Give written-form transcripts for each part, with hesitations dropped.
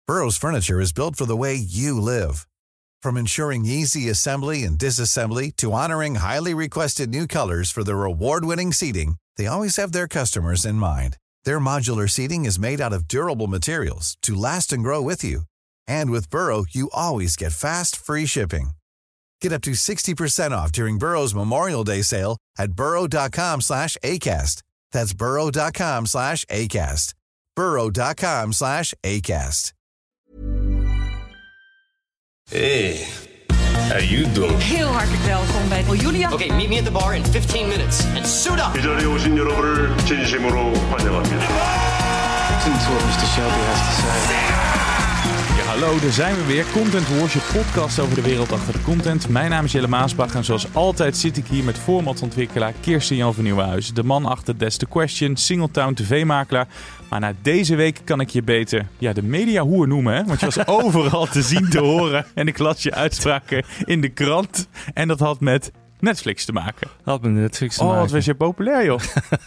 Burrow's furniture is built for the way you live. From ensuring easy assembly and disassembly to honoring highly requested new colors for their award-winning seating, they always have their customers in mind. Their modular seating is made out of durable materials to last and grow with you. And with Burrow, you always get fast, free shipping. Get up to 60% off during Burrow's Memorial Day sale at burrow.com/ACAST. That's burrow.com/ACAST. burrow.com/ACAST. Hey, how you doing? Heel hartelijk welkom bij Julia. Okay, meet me at the bar in 15 minutes and suit up. 이 자리에 오신 여러분을 진심으로 환영합니다. Listen to what Mr. Shelby has to say. Ja, hallo, daar zijn we weer. Content Wars, je podcast over de wereld achter de content. Mijn naam is Jelle Maasbach en zoals altijd zit ik hier met formatontwikkelaar Kirsten-Jan van Nieuwenhuizen. De man achter That's the Question, Singletown TV-makelaar. Maar na deze week kan ik je beter de mediahoer noemen, hè? Want je was overal te zien, te horen. En ik las je uitspraken in de krant. En dat had met Netflix te maken. Had met Netflix te maken. Oh, wat was je populair, joh.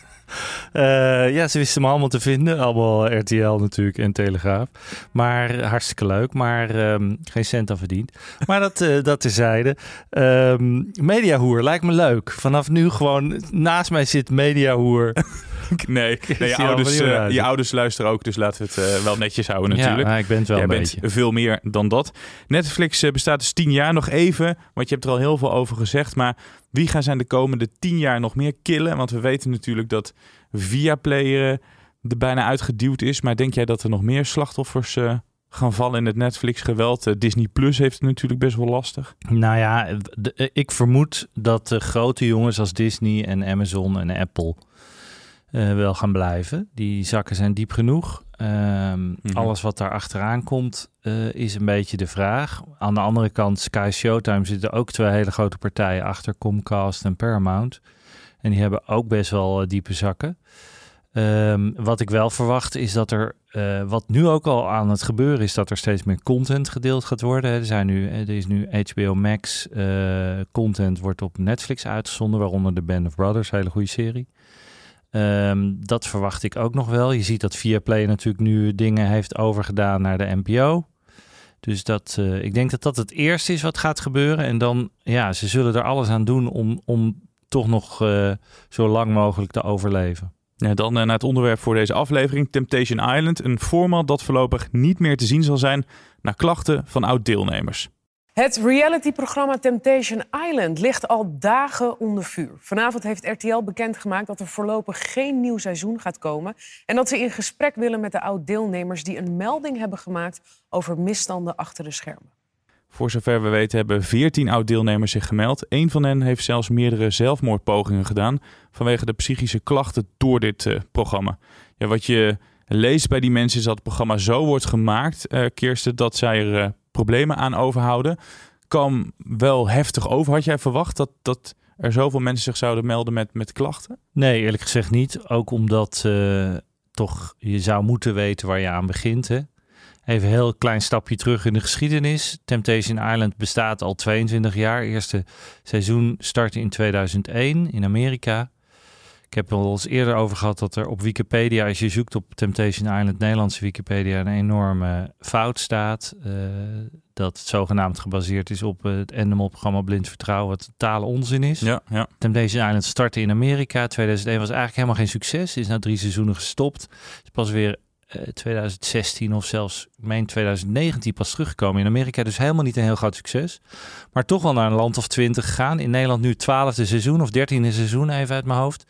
Ja, ze wisten me allemaal te vinden. Allemaal RTL natuurlijk en Telegraaf. Maar hartstikke leuk. Maar geen cent aan verdiend. Maar dat terzijde. Mediahoer lijkt me leuk. Vanaf nu gewoon naast mij zit mediahoer. Nee, je ouders luisteren ook, dus laten we het wel netjes houden natuurlijk. Ja, ik ben het wel Jij een bent beetje. veel meer dan dat. Netflix bestaat dus 10 jaar nog even, want je hebt er al heel veel over gezegd. Maar wie gaan zijn de komende 10 jaar nog meer killen? Want we weten natuurlijk dat Viaplay er bijna uitgeduwd is. Maar denk jij dat er nog meer slachtoffers gaan vallen in het Netflix-geweld? Disney Plus heeft het natuurlijk best wel lastig. Nou ja, ik vermoed dat de grote jongens als Disney en Amazon en Apple wel gaan blijven. Die zakken zijn diep genoeg. Alles wat daar achteraan komt is een beetje de vraag. Aan de andere kant, Sky Showtime zitten ook 2 hele grote partijen achter, Comcast en Paramount. En die hebben ook best wel diepe zakken. Wat ik wel verwacht is dat er, wat nu ook al aan het gebeuren is, dat er steeds meer content gedeeld gaat worden. Er is nu HBO Max content wordt op Netflix uitgezonden, waaronder The Band of Brothers, hele goede serie. Dat verwacht ik ook nog wel. Je ziet dat Viaplay natuurlijk nu dingen heeft overgedaan naar de NPO. Dus ik denk dat dat het eerste is wat gaat gebeuren. En dan, ze zullen er alles aan doen om toch nog zo lang mogelijk te overleven. Ja, dan naar het onderwerp voor deze aflevering. Temptation Island, een format dat voorlopig niet meer te zien zal zijn na klachten van oud-deelnemers. Het realityprogramma Temptation Island ligt al dagen onder vuur. Vanavond heeft RTL bekendgemaakt dat er voorlopig geen nieuw seizoen gaat komen. En dat ze in gesprek willen met de oud-deelnemers die een melding hebben gemaakt over misstanden achter de schermen. Voor zover we weten hebben 14 oud-deelnemers zich gemeld. Eén van hen heeft zelfs meerdere zelfmoordpogingen gedaan vanwege de psychische klachten door dit programma. Ja, wat je leest bij die mensen is dat het programma zo wordt gemaakt, Kirsten, dat zij er problemen aan overhouden. Kwam wel heftig over. Had jij verwacht dat er zoveel mensen zich zouden melden met klachten? Nee, eerlijk gezegd niet. Ook omdat toch je zou moeten weten waar je aan begint. Hè? Even een heel klein stapje terug in de geschiedenis. Temptation Island bestaat al 22 jaar. Eerste seizoen startte in 2001 in Amerika. Ik heb er al eens eerder over gehad dat er op Wikipedia, als je zoekt op Temptation Island, Nederlandse Wikipedia, een enorme fout staat. Dat het zogenaamd gebaseerd is op het Endemol-programma Blind Vertrouwen, wat totale onzin is. Ja. Temptation Island startte in Amerika. 2001 was eigenlijk helemaal geen succes. Is na 3 seizoenen gestopt. Is pas weer 2016 of zelfs meen 2019 pas teruggekomen in Amerika. Dus helemaal niet een heel groot succes. Maar toch wel naar een land of 20 gegaan. In Nederland nu 12e seizoen of 13e seizoen, even uit mijn hoofd.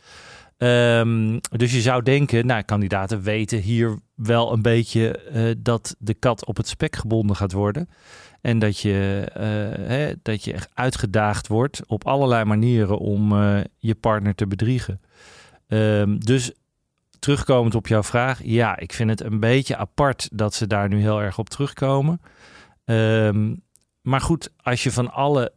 Dus je zou denken, kandidaten weten hier wel een beetje dat de kat op het spek gebonden gaat worden. En dat je echt uitgedaagd wordt op allerlei manieren om je partner te bedriegen. Dus terugkomend op jouw vraag, ja, ik vind het een beetje apart dat ze daar nu heel erg op terugkomen. Maar goed, als je van alle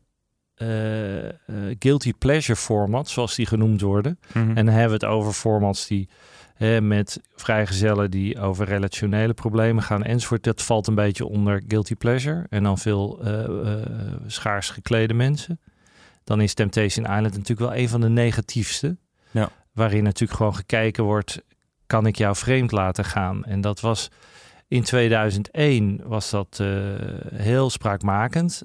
guilty pleasure formats, zoals die genoemd worden, en dan hebben we het over formats die met vrijgezellen die over relationele problemen gaan enzovoort, dat valt een beetje onder guilty pleasure en dan veel schaars geklede mensen. Dan is Temptation Island natuurlijk wel een van de negatiefste. Ja. Waarin natuurlijk gewoon gekeken wordt, kan ik jou vreemd laten gaan? En dat was In 2001 was dat heel spraakmakend.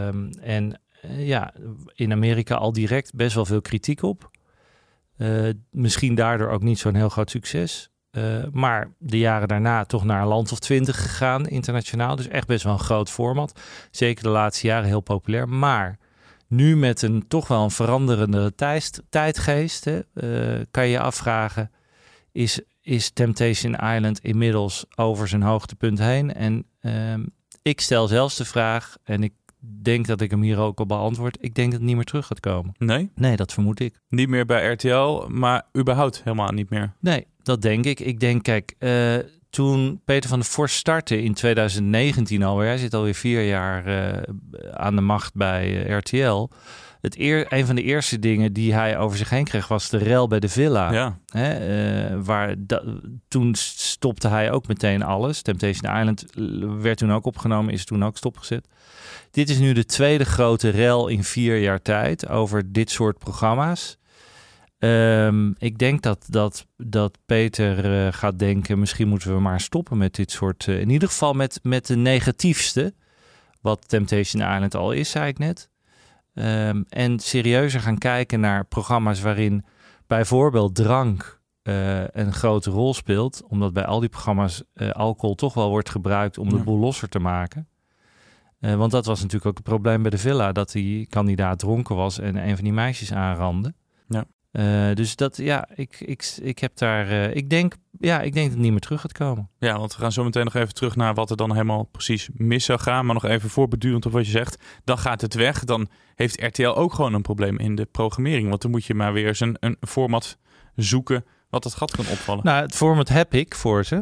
In Amerika al direct best wel veel kritiek op. Misschien daardoor ook niet zo'n heel groot succes. Maar de jaren daarna toch naar een land of 20 gegaan internationaal. Dus echt best wel een groot format. Zeker de laatste jaren heel populair. Maar nu met een toch wel een veranderende tijdgeest... kan je je afvragen... Is Temptation Island inmiddels over zijn hoogtepunt heen? En ik stel zelfs de vraag... en ik denk dat ik hem hier ook al beantwoord... ik denk dat het niet meer terug gaat komen. Nee? Nee, dat vermoed ik. Niet meer bij RTL, maar überhaupt helemaal niet meer. Nee, dat denk ik. Ik denk, kijk, toen Peter van der Vorst startte in 2019 alweer... hij zit alweer 4 jaar aan de macht bij RTL... Een van de eerste dingen die hij over zich heen kreeg... was de rel bij de Villa. Ja. Toen stopte hij ook meteen alles. Temptation Island werd toen ook opgenomen, is toen ook stopgezet. Dit is nu de tweede grote rel in 4 jaar tijd... over dit soort programma's. Ik denk dat Peter gaat denken... misschien moeten we maar stoppen met dit soort... in ieder geval met de negatiefste... wat Temptation Island al is, zei ik net... en serieuzer gaan kijken naar programma's waarin bijvoorbeeld drank een grote rol speelt. Omdat bij al die programma's alcohol toch wel wordt gebruikt om de boel losser te maken. Want dat was natuurlijk ook het probleem bij de Villa. Dat die kandidaat dronken was en een van die meisjes aanrandde. Ja. Dus dat, ik heb daar... Ik denk dat het niet meer terug gaat komen. Ja, want we gaan zo meteen nog even terug naar wat er dan helemaal precies mis zou gaan. Maar nog even voorbedurend op wat je zegt. Dan gaat het weg. Dan heeft RTL ook gewoon een probleem in de programmering. Want dan moet je maar weer eens een format zoeken wat het gat kan opvallen. Nou, het format heb ik voor ze.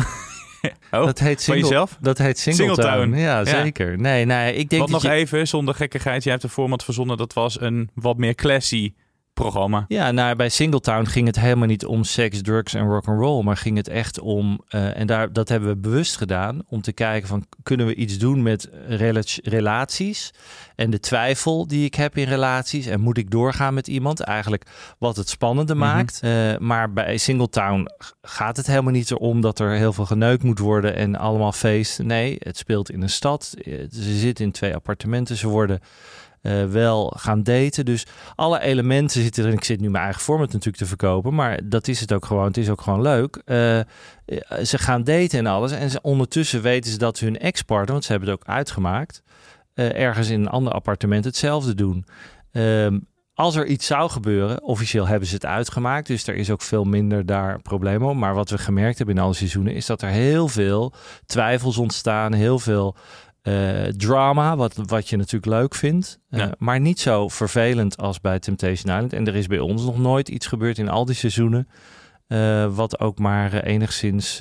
Dat heet van jezelf? Dat heet Singletown. Ja, zeker. Ja. Nee, ik denk wat nog even, zonder gekkigheid. Je hebt een format verzonnen. Dat was een wat meer classy programma. Ja, bij Singletown ging het helemaal niet om seks, drugs en rock'n'roll, maar ging het echt om, dat hebben we bewust gedaan, om te kijken van, kunnen we iets doen met relaties en de twijfel die ik heb in relaties en moet ik doorgaan met iemand, eigenlijk wat het spannender maakt. Maar bij Singletown gaat het helemaal niet erom dat er heel veel geneukt moet worden en allemaal feesten. Nee, het speelt in een stad. Ze zitten in 2 appartementen, ze worden wel gaan daten. Dus alle elementen zitten erin. Ik zit nu mijn eigen format natuurlijk te verkopen, maar dat is het ook gewoon. Het is ook gewoon leuk. Ze gaan daten en alles. En ondertussen weten ze dat hun ex-partner, want ze hebben het ook uitgemaakt, ergens in een ander appartement hetzelfde doen. Als er iets zou gebeuren, officieel hebben ze het uitgemaakt. Dus er is ook veel minder daar problemen op. Maar wat we gemerkt hebben in alle seizoenen is dat er heel veel twijfels ontstaan. Heel veel drama, wat je natuurlijk leuk vindt. Maar niet zo vervelend als bij Temptation Island. En er is bij ons nog nooit iets gebeurd in al die seizoenen. Wat ook maar enigszins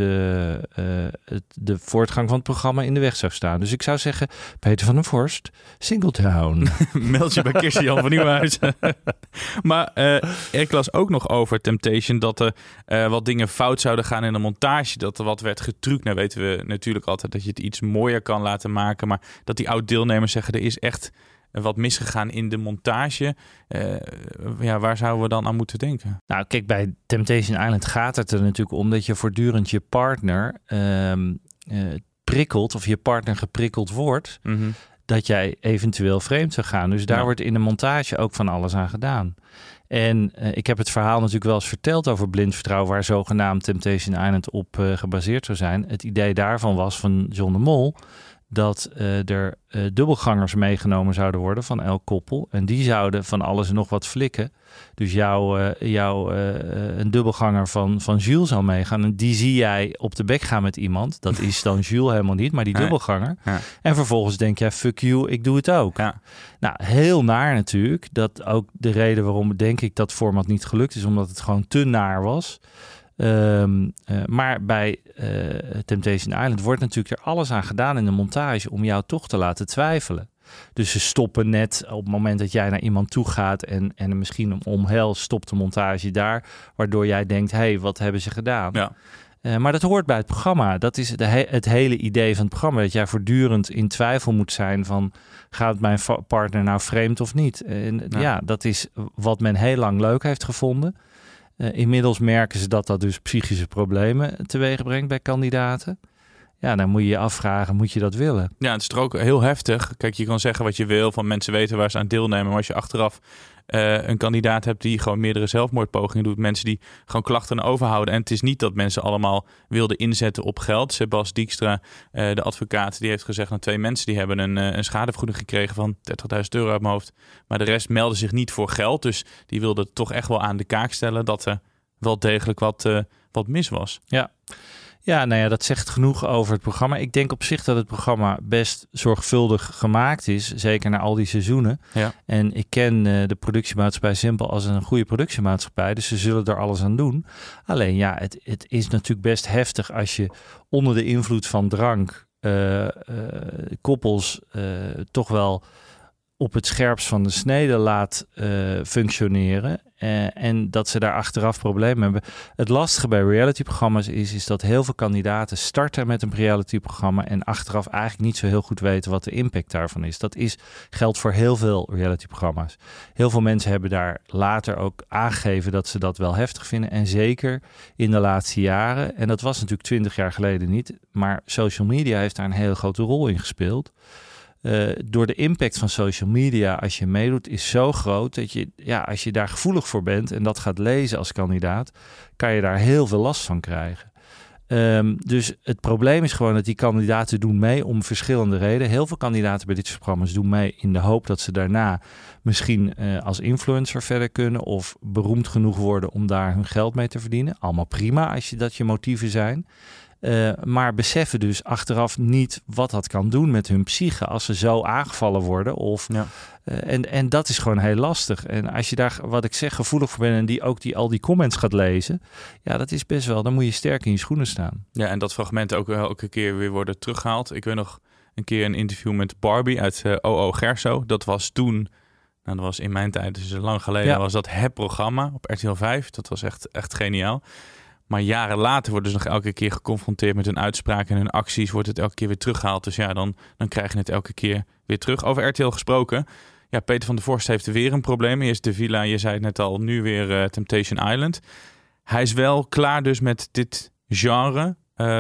de voortgang van het programma in de weg zou staan. Dus ik zou zeggen, Peter van der Vorst, Singletown. Meld je bij Kirsten-Jan van Nieuwenhuizen. Maar ik las ook nog over Temptation dat er wat dingen fout zouden gaan in de montage. Dat er wat werd getrukt. Nou weten we natuurlijk altijd dat je het iets mooier kan laten maken. Maar dat die oud-deelnemers zeggen, er is echt wat misgegaan in de montage. Waar zouden we dan aan moeten denken? Nou, kijk, bij Temptation Island gaat het er natuurlijk om dat je voortdurend je partner prikkelt of je partner geprikkeld wordt, dat jij eventueel vreemd zou gaan. Dus daar wordt in de montage ook van alles aan gedaan. En ik heb het verhaal natuurlijk wel eens verteld over blind vertrouwen, waar zogenaamd Temptation Island op gebaseerd zou zijn. Het idee daarvan was van John de Mol dat er dubbelgangers meegenomen zouden worden van elk koppel. En die zouden van alles en nog wat flikken. Dus een dubbelganger van Jules zou meegaan. En die zie jij op de bek gaan met iemand. Dat is dan Jules helemaal niet, maar die dubbelganger. Ja. En vervolgens denk jij, fuck you, ik doe het ook. Ja. Nou, heel naar natuurlijk. Dat ook de reden waarom denk ik dat format niet gelukt is, omdat het gewoon te naar was. Maar bij Temptation Island wordt natuurlijk er alles aan gedaan in de montage om jou toch te laten twijfelen. Dus ze stoppen net op het moment dat jij naar iemand toe gaat en misschien omhelst, stopt de montage daar, waardoor jij denkt, hey, wat hebben ze gedaan? Ja. Maar dat hoort bij het programma. Dat is het hele idee van het programma, dat jij voortdurend in twijfel moet zijn van, gaat mijn partner nou vreemd of niet? En dat is wat men heel lang leuk heeft gevonden. Inmiddels merken ze dat dus psychische problemen teweeg brengt bij kandidaten. Ja, dan moet je je afvragen, moet je dat willen? Ja, het is er ook heel heftig. Kijk, je kan zeggen wat je wil, van mensen weten waar ze aan deelnemen. Maar als je achteraf een kandidaat hebt die gewoon meerdere zelfmoordpogingen doet. Mensen die gewoon klachten overhouden. En het is niet dat mensen allemaal wilden inzetten op geld. Sebas Dijkstra, de advocaat, die heeft gezegd... 2 mensen die hebben een schadevergoeding gekregen van €30.000 uit mijn hoofd. Maar de rest meldde zich niet voor geld. Dus die wilden toch echt wel aan de kaak stellen dat er wel degelijk wat mis was. Ja, nou ja, dat zegt genoeg over het programma. Ik denk op zich dat het programma best zorgvuldig gemaakt is. Zeker na al die seizoenen. Ja. En ik ken de productiemaatschappij Simpel als een goede productiemaatschappij. Dus ze zullen er alles aan doen. Alleen ja, het is natuurlijk best heftig als je onder de invloed van drank koppels toch wel op het scherpst van de snede laat functioneren. En dat ze daar achteraf problemen hebben. Het lastige bij realityprogramma's is dat heel veel kandidaten starten met een realityprogramma en achteraf eigenlijk niet zo heel goed weten wat de impact daarvan is. Dat geldt voor heel veel realityprogramma's. Heel veel mensen hebben daar later ook aangegeven dat ze dat wel heftig vinden. En zeker in de laatste jaren, en dat was natuurlijk 20 jaar geleden niet, maar social media heeft daar een hele grote rol in gespeeld. Door de impact van social media als je meedoet is zo groot dat je, als je daar gevoelig voor bent en dat gaat lezen als kandidaat, kan je daar heel veel last van krijgen. Dus het probleem is gewoon dat die kandidaten doen mee om verschillende redenen. Heel veel kandidaten bij dit soort programma's doen mee in de hoop dat ze daarna misschien als influencer verder kunnen of beroemd genoeg worden om daar hun geld mee te verdienen. Allemaal prima als dat je motieven zijn. Maar beseffen dus achteraf niet wat dat kan doen met hun psyche als ze zo aangevallen worden. En dat is gewoon heel lastig. En als je daar, wat ik zeg, gevoelig voor bent en die al die comments gaat lezen, ja, dat is best wel, dan moet je sterk in je schoenen staan. Ja, en dat fragment ook elke keer weer worden teruggehaald. Ik weet nog een keer een interview met Barbie uit OO Gerso. Dat was toen, dat was in mijn tijd, dus lang geleden, was dat het programma op RTL 5. Dat was echt geniaal. Maar jaren later worden ze nog elke keer geconfronteerd met hun uitspraken en hun acties. Wordt het elke keer weer teruggehaald. Dus ja, dan krijg je het elke keer weer terug. Over RTL gesproken. Ja, Peter van der Vorst heeft weer een probleem. Eerst de villa, je zei het net al, nu weer Temptation Island. Hij is wel klaar dus met dit genre.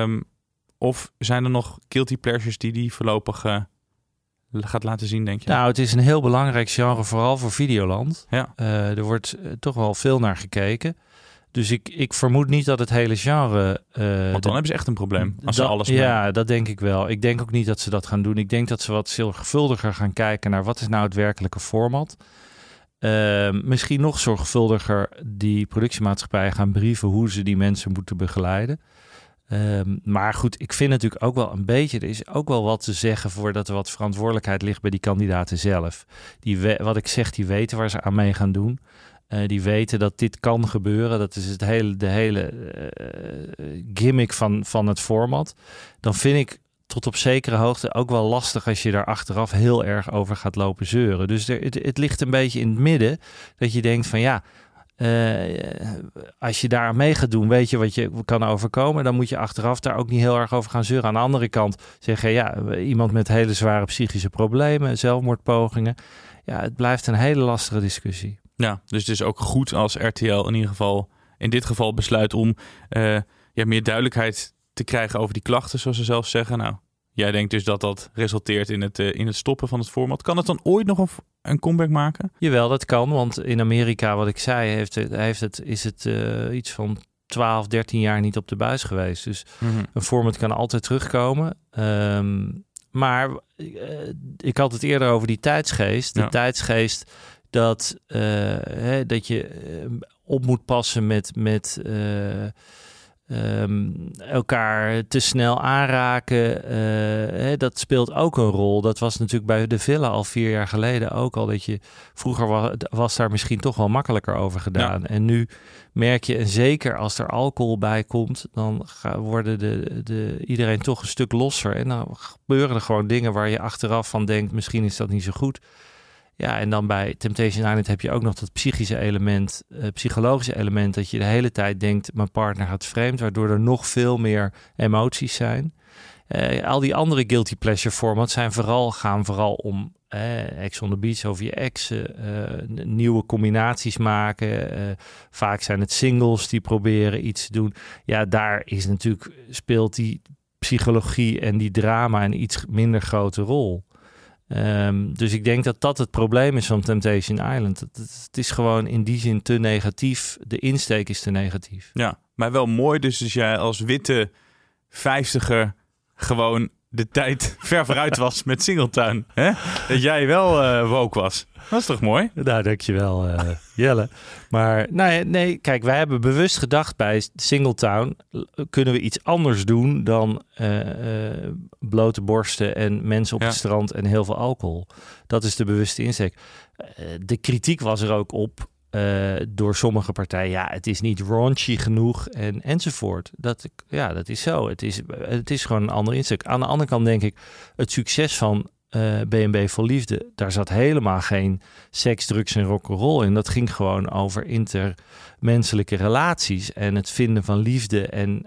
Of zijn er nog guilty pleasures die voorlopig gaat laten zien, denk je? Nou, het is een heel belangrijk genre, vooral voor Videoland. Ja. Er wordt toch wel veel naar gekeken. Dus ik vermoed niet dat het hele genre... Want dan hebben ze echt een probleem. Als ze alles ja, dat denk ik wel. Ik denk ook niet dat ze dat gaan doen. Ik denk dat ze wat zorgvuldiger gaan kijken naar wat is nou het werkelijke format. Misschien nog zorgvuldiger die productiemaatschappijen gaan brieven hoe ze die mensen moeten begeleiden. Maar goed, ik vind natuurlijk ook wel een beetje, er is ook wel wat te zeggen voordat er wat verantwoordelijkheid ligt bij die kandidaten zelf. Wat ik zeg, die weten waar ze aan mee gaan doen. Die weten dat dit kan gebeuren. Dat is de hele gimmick van het format. Dan vind ik tot op zekere hoogte ook wel lastig als je daar achteraf heel erg over gaat lopen zeuren. Dus het ligt een beetje in het midden dat je denkt van ja, als je daar aan mee gaat doen, weet je wat je kan overkomen. Dan moet je achteraf daar ook niet heel erg over gaan zeuren. Aan de andere kant zeggen ja, iemand met hele zware psychische problemen, zelfmoordpogingen. Ja, het blijft een hele lastige discussie. Ja, dus het is ook goed als RTL in dit geval besluit om meer duidelijkheid te krijgen over die klachten, zoals ze zelf zeggen. Nou, jij denkt dus dat resulteert in het stoppen van het format. Kan het dan ooit nog een comeback maken? Jawel, dat kan, want in Amerika, wat ik zei, is het iets van 12, 13 jaar niet op de buis geweest. Dus een format kan altijd terugkomen. Maar ik had het eerder over die tijdsgeest. De tijdsgeest dat je op moet passen met elkaar te snel aanraken. Dat speelt ook een rol. Dat was natuurlijk bij de villa al 4 jaar geleden ook al. Dat je vroeger was daar misschien toch wel makkelijker over gedaan. Ja. En nu merk je, en zeker als er alcohol bij komt, dan worden iedereen toch een stuk losser. En dan gebeuren er gewoon dingen waar je achteraf van denkt, misschien is dat niet zo goed. Ja, en dan bij Temptation Island heb je ook nog dat psychologische element, dat je de hele tijd denkt, mijn partner gaat vreemd, waardoor er nog veel meer emoties zijn. Al die andere guilty pleasure formats gaan vooral om Ex on the Beach over je ex, nieuwe combinaties maken. Vaak zijn het singles die proberen iets te doen. Ja, daar is natuurlijk, speelt die psychologie en die drama een iets minder grote rol. Dus ik denk dat het probleem is van Temptation Island. Het is gewoon in die zin te negatief. De insteek is te negatief. Ja, maar wel mooi dus jij als witte 50er gewoon de tijd ver vooruit was met Singletown. Hè? Dat jij wel woke was. Dat is toch mooi? Nou, dankjewel Jelle. Maar nee, kijk, wij hebben bewust gedacht bij Singletown, kunnen we iets anders doen dan blote borsten en mensen op het strand en heel veel alcohol. Dat is de bewuste insteek. De kritiek was er ook op door sommige partijen. Ja, het is niet raunchy genoeg enzovoort. Dat is zo. Het is gewoon een andere insteek. Aan de andere kant denk ik, het succes van B&B voor Liefde, daar zat helemaal geen seks, drugs en rock'n'roll in. Dat ging gewoon over intermenselijke relaties en het vinden van liefde. En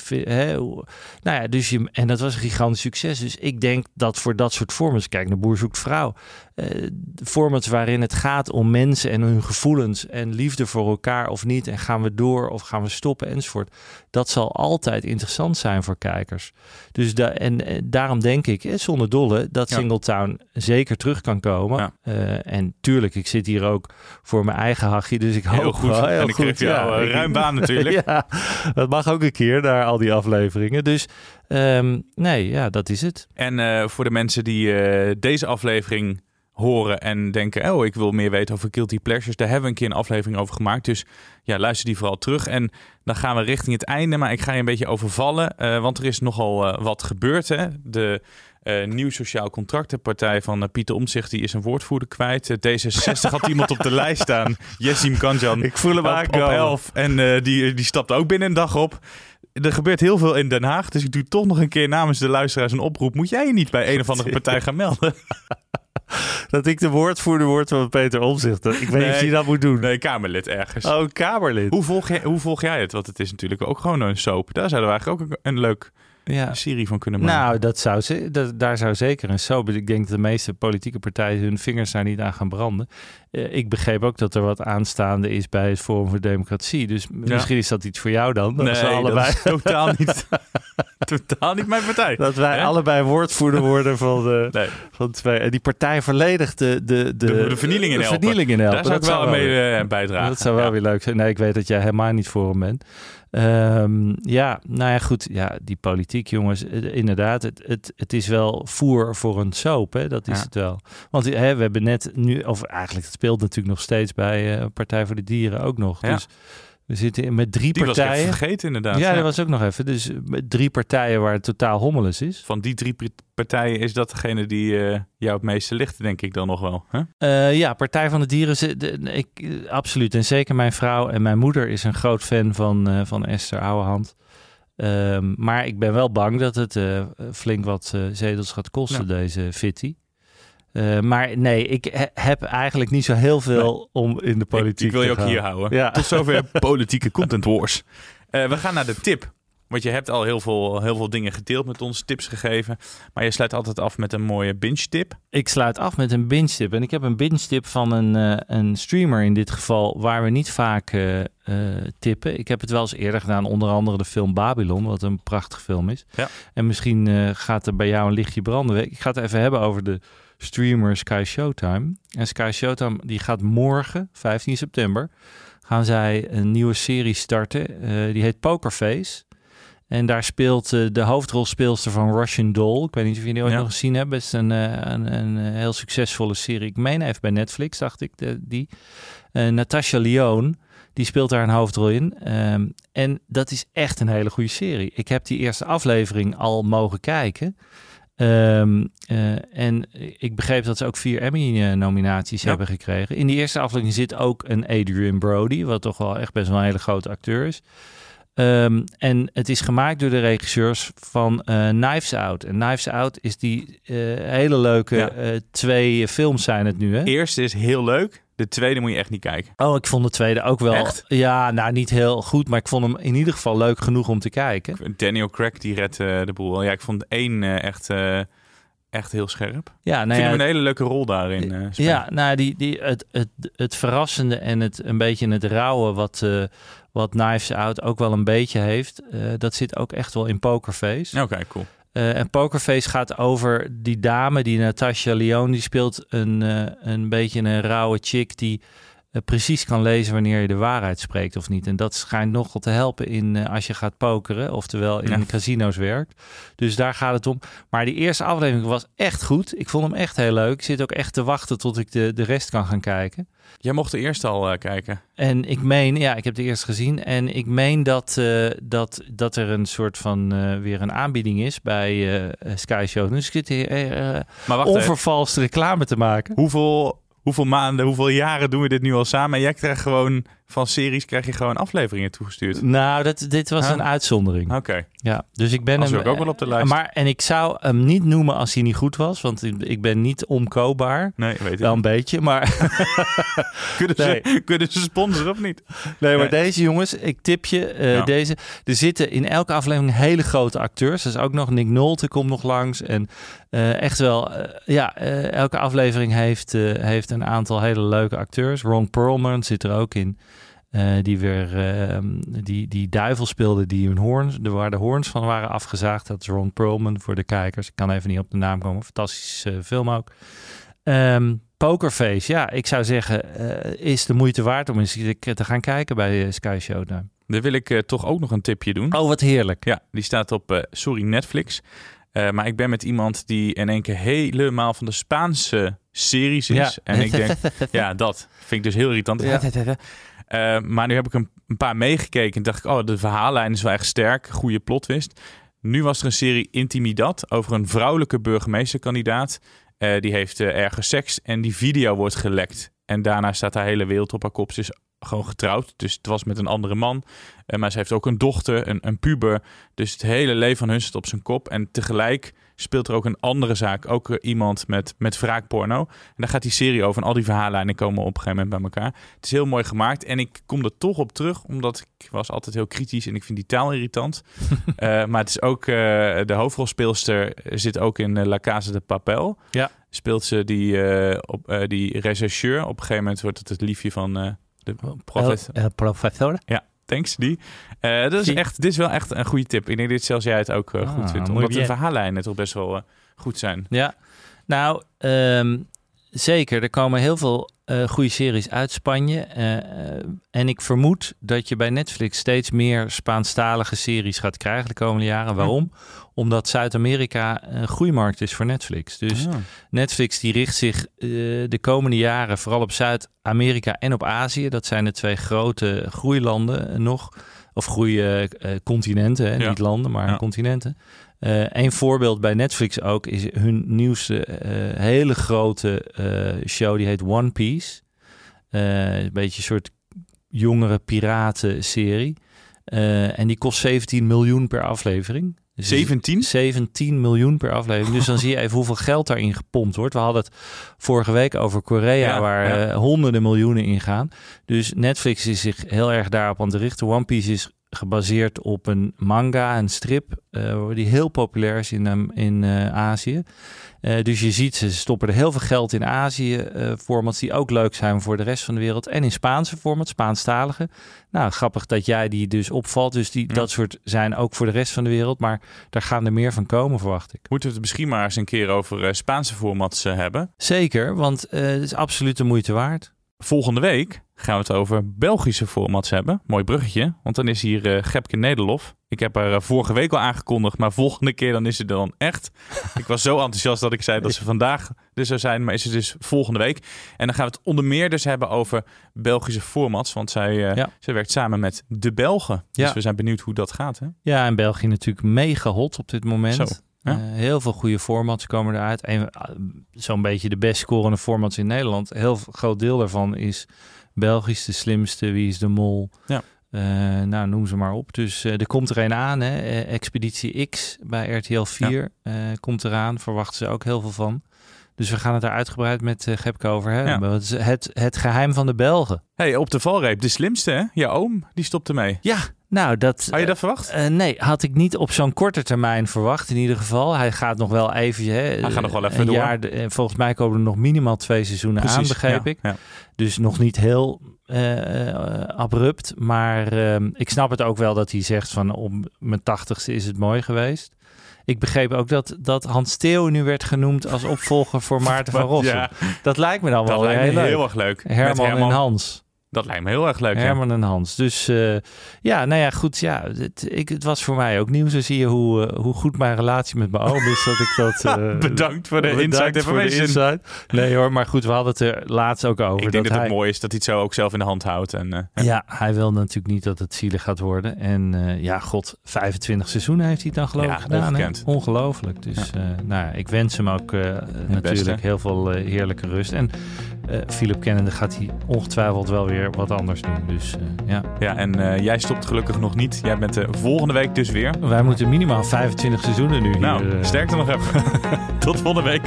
en dat was een gigantisch succes. Dus ik denk dat voor dat soort formats, kijk naar Boer zoekt vrouw, formats waarin het gaat om mensen en hun gevoelens en liefde voor elkaar of niet, en gaan we door of gaan we stoppen enzovoort. Dat zal altijd interessant zijn voor kijkers. Dus daarom denk ik, zonder dolle, dat Singletown zeker terug kan komen. Ja. En tuurlijk, ik zit hier ook voor mijn eigen hachje, dus ik hoop goed. Heel en ik goed. geef jou ruim baan natuurlijk. Ja, dat mag ook een keer, naar al die afleveringen. Dus dat is het. En voor de mensen die deze aflevering horen en denken, ik wil meer weten over Guilty Pleasures. Daar hebben we een keer een aflevering over gemaakt. Dus ja, luister die vooral terug. En dan gaan we richting het einde. Maar ik ga je een beetje overvallen. Want er is nogal wat gebeurd. Hè? De Nieuw Sociaal Contractenpartij van Pieter Omtzigt, die is een woordvoerder kwijt. D66 had iemand op de lijst staan. Jessim Kanjan. Ik voel hem op 11. En die stapte ook binnen een dag op. Er gebeurt heel veel in Den Haag. Dus ik doe toch nog een keer namens de luisteraars een oproep. Moet jij je niet bij een of andere partij gaan melden? Dat ik de woordvoerder word van Peter Omtzigt. Ik weet niet of je dat moet doen. Nee, Kamerlid ergens. Oh, Kamerlid. Hoe volg jij het? Want het is natuurlijk ook gewoon een soap. Daar zouden we eigenlijk ook een leuk serie van kunnen maken. Nou, daar zou zeker een soap. Ik denk dat de meeste politieke partijen hun vingers daar niet aan gaan branden. Ik begreep ook dat er wat aanstaande is bij het Forum voor Democratie. Dus misschien is dat iets voor jou dan. Dat is allebei... dat is totaal niet mijn partij. Dat wij allebei woordvoerder worden van twee. En die partij volledig de vernieling in helpen. Daar zou ik wel mee bijdragen. Dat zou wel weer leuk zijn. Nee, ik weet dat jij helemaal niet voor hem bent. Goed. Ja, die politiek, jongens. Inderdaad, het is wel voer voor een soap. Hè? Dat is het wel. Want we hebben net nu, of eigenlijk het speelt natuurlijk nog steeds bij Partij voor de Dieren ook nog. Ja. Dus we zitten met 3 partijen. Die was even vergeten inderdaad. Ja, dat was ook nog even. Dus met 3 partijen waar het totaal hommeles is. Van die 3 partijen is dat degene die jou het meeste ligt, denk ik dan nog wel. Huh? Partij van de Dieren. Absoluut. En zeker mijn vrouw en mijn moeder is een groot fan van Esther Ouwehand. Maar ik ben wel bang dat het flink wat zetels gaat kosten, deze fitty. Maar nee, ik heb eigenlijk niet zo heel veel om in de politiek ik wil je te ook hier houden. Ja. Tot zover politieke content wars. We gaan naar de tip. Want je hebt al heel veel dingen gedeeld met ons, tips gegeven. Maar je sluit altijd af met een mooie binge tip. Ik sluit af met een binge tip. En ik heb een binge tip van een streamer in dit geval, waar we niet vaak tippen. Ik heb het wel eens eerder gedaan, onder andere de film Babylon, wat een prachtig film is. Ja. En misschien gaat er bij jou een lichtje branden. Ik ga het even hebben over de streamer Sky Showtime. En Sky Showtime die gaat morgen, 15 september, gaan zij een nieuwe serie starten. Die heet Pokerface. En daar speelt de hoofdrolspeelster van Russian Doll. Ik weet niet of jullie die ooit nog gezien hebben. Het is een heel succesvolle serie. Ik meen even bij Netflix, dacht ik. Natasha Lyonne, die speelt daar een hoofdrol in. En dat is echt een hele goede serie. Ik heb die eerste aflevering al mogen kijken. En ik begreep dat ze ook 4 Emmy-nominaties hebben gekregen. In die eerste aflevering zit ook een Adrian Brody, wat toch wel echt best wel een hele grote acteur is. En het is gemaakt door de regisseurs van Knives Out. En Knives Out is die hele leuke 2 films zijn het nu. Hè? De eerste is heel leuk. De tweede moet je echt niet kijken. Oh, ik vond de tweede ook wel... Echt? Ja, nou niet heel goed, maar ik vond hem in ieder geval leuk genoeg om te kijken. Daniel Craig, die redt de boel. Ja, ik vond 1 echt echt heel scherp. Ja, Ik vind hem een hele leuke rol daarin spelen. Ja, nou, het verrassende en een beetje het rauwe wat Knives Out ook wel een beetje heeft, dat zit ook echt wel in Pokerface. Oké, cool. En Pokerface gaat over die dame, die Natasha Lyonne, die speelt een beetje een rauwe chick die precies kan lezen wanneer je de waarheid spreekt of niet. En dat schijnt nogal te helpen in als je gaat pokeren, oftewel in casino's werkt. Dus daar gaat het om. Maar die eerste aflevering was echt goed. Ik vond hem echt heel leuk. Ik zit ook echt te wachten tot ik de rest kan gaan kijken. Jij mocht de eerste al kijken. En ik meen, ik heb de eerste gezien. En ik meen dat er een soort van weer een aanbieding is bij Sky Show. Dus ik zit hier onvervalst reclame te maken. Hoeveel maanden, hoeveel jaren doen we dit nu al samen? En jij krijgt gewoon van series gewoon afleveringen toegestuurd. Nou, dit was een uitzondering. Oké. Ja, dus ik ben hem ook wel op de lijst. En ik zou hem niet noemen als hij niet goed was, want ik ben niet omkoopbaar. Nee, weet ik. Wel een beetje, maar kunnen ze sponsoren of niet? Nee, maar deze jongens, ik tip je, deze. Er zitten in elke aflevering hele grote acteurs. Dus ook nog Nick Nolte komt nog langs en echt wel, elke aflevering heeft een aantal hele leuke acteurs. Ron Perlman zit er ook in. Die weer die duivel speelde waar de hoorns van waren afgezaagd. Dat is Ron Perlman voor de kijkers. Ik kan even niet op de naam komen. Fantastische film ook. Pokerface, ik zou zeggen, is de moeite waard om eens te gaan kijken bij Sky Showtime. Dan wil ik toch ook nog een tipje doen. Oh, wat heerlijk. Ja, die staat op Netflix. Maar ik ben met iemand die in één keer helemaal van de Spaanse series is. Ja. En ik denk, dat vind ik dus heel irritant. Ja. Maar nu heb ik een paar meegekeken en dacht ik, de verhaallijn is wel echt sterk. Goede plot twist. Nu was er een serie Intimidad over een vrouwelijke burgemeesterkandidaat. Die heeft ergens seks en die video wordt gelekt. En daarna staat haar hele wereld op haar kop. Ze is gewoon getrouwd, dus het was met een andere man. Maar ze heeft ook een dochter, een puber. Dus het hele leven van hun zit op zijn kop. En tegelijk speelt er ook een andere zaak. Ook iemand met wraakporno. En daar gaat die serie over. En al die verhaallijnen komen op een gegeven moment bij elkaar. Het is heel mooi gemaakt. En ik kom er toch op terug, omdat ik was altijd heel kritisch en ik vind die taal irritant. Maar het is ook, de hoofdrolspeelster zit ook in La Casa de Papel. Ja. Speelt ze die rechercheur. Op een gegeven moment wordt het liefje van de professor. Ja. Thanks, die. Dit is wel echt een goede tip. Ik denk dat zelfs jij het ook goed vindt. Omdat de verhaallijnen toch best wel goed zijn. Ja, nou, zeker. Er komen heel veel goede series uit Spanje. En ik vermoed dat je bij Netflix steeds meer Spaanstalige series gaat krijgen de komende jaren. Waarom? Omdat Zuid-Amerika een groeimarkt is voor Netflix. Dus Netflix die richt zich de komende jaren vooral op Zuid-Amerika en op Azië. Dat zijn de twee grote groeilanden nog. Of groeicontinenten, niet landen, maar continenten. Een voorbeeld bij Netflix ook is hun nieuwste hele grote show. Die heet One Piece. Een beetje een soort jongere piraten-serie. En die kost 17 miljoen per aflevering. 17? 17 miljoen per aflevering. Dus dan zie je even hoeveel geld daarin gepompt wordt. We hadden het vorige week over Korea, waar honderden miljoenen in gaan. Dus Netflix is zich heel erg daarop aan het richten. One Piece is gebaseerd op een manga, een strip, die heel populair is in Azië. Dus je ziet, ze stoppen er heel veel geld in Azië-formats die ook leuk zijn voor de rest van de wereld. En in Spaanse formats, Spaanstalige. Nou, grappig dat jij die dus opvalt. Dus dat soort zijn ook voor de rest van de wereld. Maar daar gaan er meer van komen, verwacht ik. Moeten we het misschien maar eens een keer over Spaanse formats hebben? Zeker, want het is absoluut de moeite waard. Volgende week gaan we het over Belgische formats hebben. Mooi bruggetje, want dan is hier Gepke Nederlof. Ik heb haar vorige week al aangekondigd, maar volgende keer dan is ze er dan echt. Ik was zo enthousiast dat ik zei dat ze vandaag er zou zijn, maar is het dus volgende week. En dan gaan we het onder meer dus hebben over Belgische formats, want zij werkt samen met de Belgen. Dus we zijn benieuwd hoe dat gaat. Hè? Ja, en België natuurlijk mega hot op dit moment. Zo. Ja. Heel veel goede formats komen eruit. Zo'n beetje de best scorende formats in Nederland. Heel groot deel daarvan is Belgisch, de slimste, Wie is de Mol. Ja. Noem ze maar op. Dus er komt er een aan. Hè? Expeditie X bij RTL 4 komt eraan. Verwachten ze ook heel veel van. Dus we gaan het daar uitgebreid met Gepke over hebben. Ja. Wat is het geheim van de Belgen? Hey, op de valreep, de slimste hè? Je oom, die stopt ermee. Ja, Nou, Had je dat verwacht? Nee, had ik niet op zo'n korte termijn verwacht in ieder geval. Hij gaat nog wel even... Hij gaat nog wel even een door. Jaar, volgens mij komen er nog minimaal 2 seizoenen aan, begreep ik. Ja. Dus nog niet heel abrupt. Maar ik snap het ook wel dat hij zegt van op mijn 80ste is het mooi geweest. Ik begreep ook dat Hans Theo nu werd genoemd als opvolger voor Maarten van Rossum. Ja. Dat lijkt me dan wel heel erg leuk. Herman en Hans. Dat lijkt me heel erg leuk. Herman en Hans. Dus het was voor mij ook nieuw. Zo zie je hoe goed mijn relatie met mijn oom is. Dat ik dat, bedankt voor de inside information. Nee hoor, maar goed, we hadden het er laatst ook over. Ik denk dat het mooi is dat hij het zo ook zelf in de hand houdt. Ja, hij wil natuurlijk niet dat het zielig gaat worden. En 25 seizoenen heeft hij dan geloof ik gedaan. Hè? Ongelooflijk. Dus ik wens hem ook natuurlijk heel veel heerlijke rust. En Philip Kennedy gaat hij ongetwijfeld wel weer wat anders doen. Dus Ja, en jij stopt gelukkig nog niet. Jij bent volgende week dus weer. Wij moeten minimaal 25 seizoenen nu. Nou, sterkte nog even. Tot volgende week.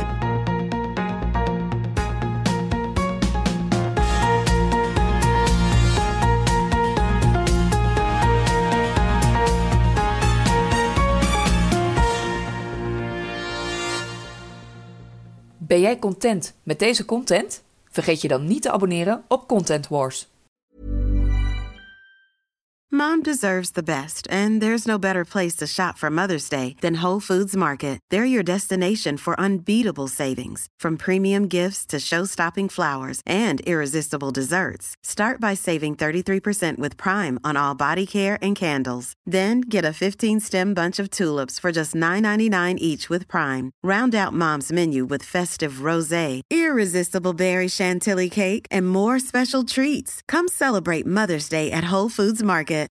Ben jij content met deze content? Vergeet je dan niet te abonneren op Content Wars. Mom deserves the best, and there's no better place to shop for Mother's Day than Whole Foods Market. They're your destination for unbeatable savings, from premium gifts to show-stopping flowers and irresistible desserts. Start by saving 33% with Prime on all body care and candles. Then get a 15-stem bunch of tulips for just $9.99 each with Prime. Round out Mom's menu with festive rosé, irresistible berry chantilly cake, and more special treats. Come celebrate Mother's Day at Whole Foods Market.